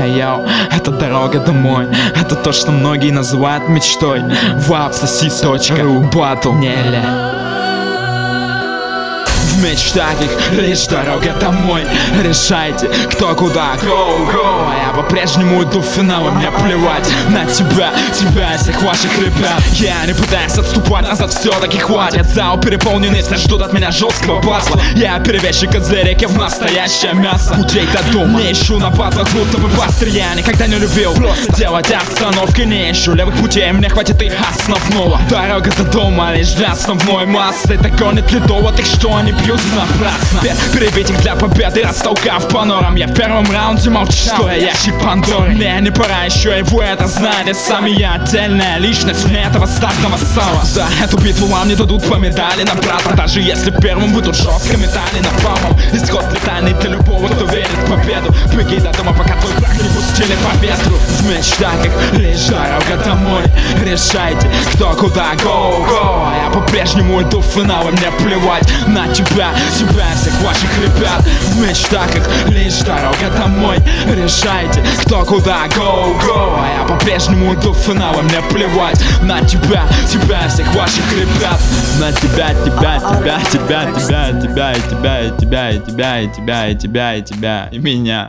йоу, это дорога домой. Это то, что многие называют мечтой. Вапсосис.ру Батл Неля. В мечтах их лишь дорога домой. Решайте, кто куда, go. А я по-прежнему иду в финал, и мне плевать на тебя и всех ваших ребят. Я не пытаюсь отступать назад, все-таки хватит. Зал переполненный, все ждут от меня жесткого батла. Я перевозчик от зерики в настоящее мясо. Путей до дома не ищу на батлах, будто бы пастырь. Я никогда не любил просто делать остановки. Не ищу левых путей, мне хватит и основного. Дорога до дома лишь для основной массы. Так гонит ледово, так что они пьют напрасно. Перебить их для победы, растолкав по норам. Я в первом раунде молчал, что я ящик Пандоры. Мне не пора еще, и вы это знаете сами. Я отдельная личность вне этого стартового сала. За эту битву вам не дадут по медали на брата. Даже если первым вы тут жестко метали напалмом. Исход летальный для любого, кто верит в победу. Беги до дома, пока твой прах не пустили по ветру. В мечтах их лишь дорога домой. Решайте, кто куда, go. А я по-прежнему иду в финал, и мне плевать на тебя всех ваших ребят. В мечтах их лишь дорога домой. Решайте, кто куда, go. А я по-прежнему иду в финал, и мне плевать на тебя всех ваших ребят. На тебя и меня.